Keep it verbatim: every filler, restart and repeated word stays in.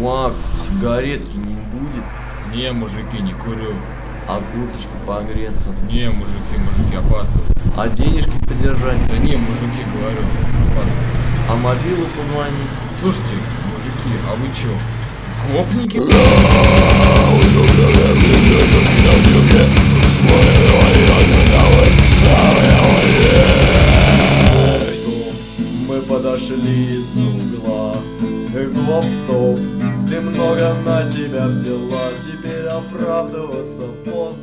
Чувак, сигаретки не будет? Не, мужики, не курю. А курточку погреться? Не, мужики, мужики, опаздывают. А денежки подержать? Да не, мужики, говорю, опаздывают. А мобилу позвонить? Слушайте, мужики, а вы чё, гопники? Мы подошли из угла. Гоп-стоп, ты много на себя взяла. Теперь оправдываться поздно.